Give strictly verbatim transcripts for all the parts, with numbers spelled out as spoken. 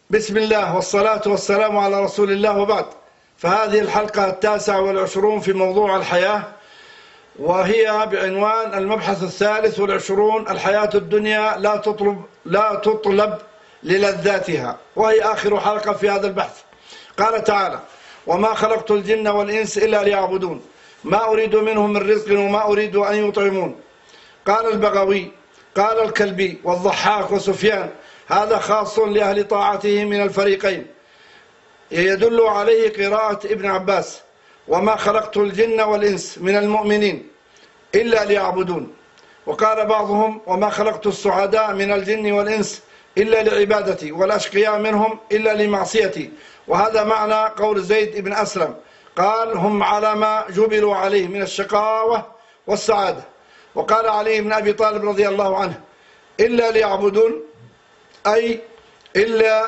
بسم الله والصلاة والسلام على رسول الله، وبعد. فهذه الحلقة التاسعة والعشرون في موضوع الحياة، وهي بعنوان المبحث الثالث والعشرون: الحياة الدنيا لا تطلب لا تطلب للذاتها، وهي آخر حلقة في هذا البحث. قال تعالى: وما خلقت الجن والإنس إلا ليعبدون ما أريد منهم من رزق وما أريد أن يطعمون. قال البغوي، قال الكلبي والضحاك وسفيان: هذا خاص لأهل طاعته من الفريقين. يدل عليه قراءة ابن عباس: وما خلقت الجن والإنس من المؤمنين إلا ليعبدون. وقال بعضهم: وما خلقت السعداء من الجن والإنس إلا لعبادتي، والأشقياء منهم إلا لمعصيتي. وهذا معنى قول زيد بن أسلم، قال: هم على ما جبلوا عليه من الشقاوة والسعادة. وقال علي بن أبي طالب رضي الله عنه: إلا ليعبدون، أي إلا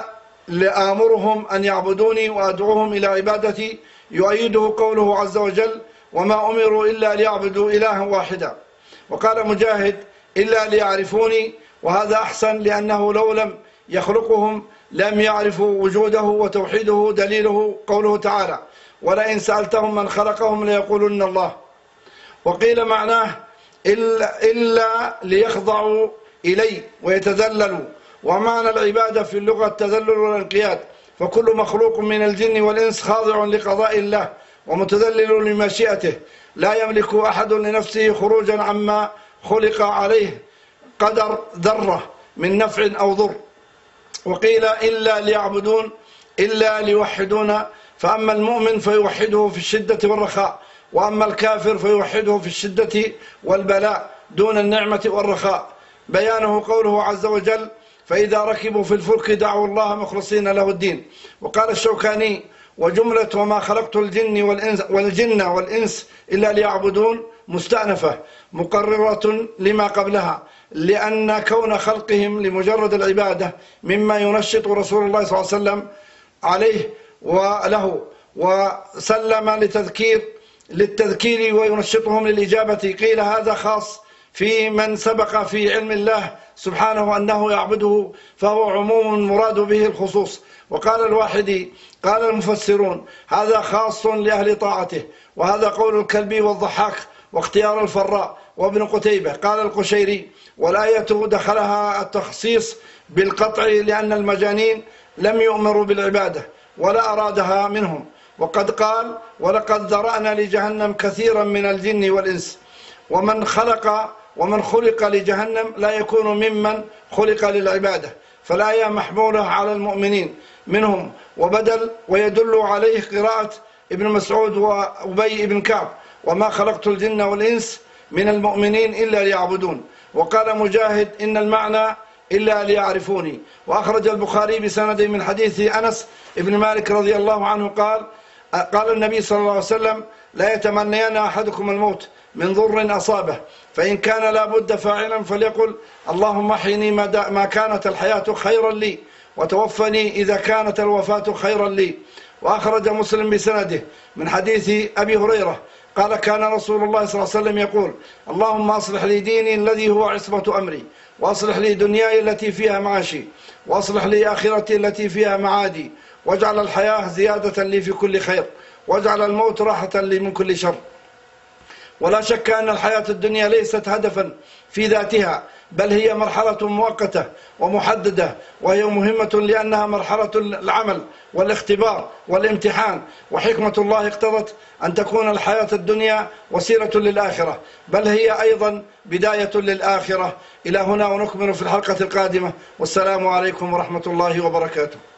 لآمرهم أن يعبدوني وأدعوهم إلى عبادتي. يؤيده قوله عز وجل: وما أمروا إلا ليعبدوا إلها واحدا. وقال مجاهد: إلا ليعرفوني، وهذا أحسن، لأنه لو لم يخلقهم لم يعرفوا وجوده وتوحيده. دليله قوله تعالى: ولئن سألتهم من خلقهم ليقولن الله. وقيل معناه إلا, إلا ليخضعوا إلي ويتذللوا. ومعنى العبادة في اللغة التذلل والانقياد، فكل مخلوق من الجن والإنس خاضع لقضاء الله ومتذلل لمشيئته، لا يملك أحد لنفسه خروجا عما خلق عليه قدر ذرة من نفع أو ضر. وقيل إلا ليعبدون، إلا ليوحدون. فأما المؤمن فيوحده في الشدة والرخاء، وأما الكافر فيوحده في الشدة والبلاء دون النعمة والرخاء. بيانه قوله عز وجل: فإذا ركبوا في الفلك دعوا الله مخلصين له الدين. وقال الشوكاني: وجملة وما خلقت الجن والإنس, والجن والإنس إلا ليعبدون مستأنفة مقررة لما قبلها، لأن كون خلقهم لمجرد العبادة مما ينشط رسول الله صلى الله عليه وسلم عليه وله وسلم لتذكير للتذكير وينشطهم للإجابة. قيل هذا خاص في من سبق في علم الله سبحانه أنه يعبده، فهو عموم مراد به الخصوص. وقال الواحدي: قال المفسرون: هذا خاص لأهل طاعته. وهذا قول الكلبي والضحاك واختيار الفراء وابن قتيبة. قال القشيري: والآية دخلها التخصيص بالقطع، لأن المجانين لم يؤمروا بالعبادة ولا أرادها منهم. وقد قال: ولقد ذرأنا لجهنم كثيرا من الجن والإنس. ومن خلق ومن خلق لجهنم لا يكون ممن خلق للعبادة، فالآية محمولة على المؤمنين منهم. وبدل ويدل عليه قراءة ابن مسعود وأبي بن كعب: وما خلقت الجن والإنس من المؤمنين إلا ليعبدون. وقال مجاهد: إن المعنى إلا ليعرفوني. وأخرج البخاري بسند من حديث أنس بن مالك رضي الله عنه قال: قال النبي صلى الله عليه وسلم: لا يتمنين أحدكم الموت من ضر أصابه، فإن كان لا بد فاعلا فليقل: اللهم احيني ما كانت الحياة خيرا لي، وتوفني إذا كانت الوفاة خيرا لي. وأخرج مسلم بسنده من حديث أبي هريرة قال: كان رسول الله صلى الله عليه وسلم يقول: اللهم أصلح لي ديني الذي هو عصمة أمري، وأصلح لي دنياي التي فيها معاشي، وأصلح لي آخرتي التي فيها معادي، واجعل الحياة زيادة لي في كل خير، واجعل الموت راحة لي من كل شر. ولا شك أن الحياة الدنيا ليست هدفا في ذاتها، بل هي مرحلة مؤقتة ومحددة، وهي مهمة لأنها مرحلة العمل والاختبار والامتحان. وحكمة الله اقتضت أن تكون الحياة الدنيا وسيلة للآخرة، بل هي أيضا بداية للآخرة. إلى هنا ونكمل في الحلقة القادمة، والسلام عليكم ورحمة الله وبركاته.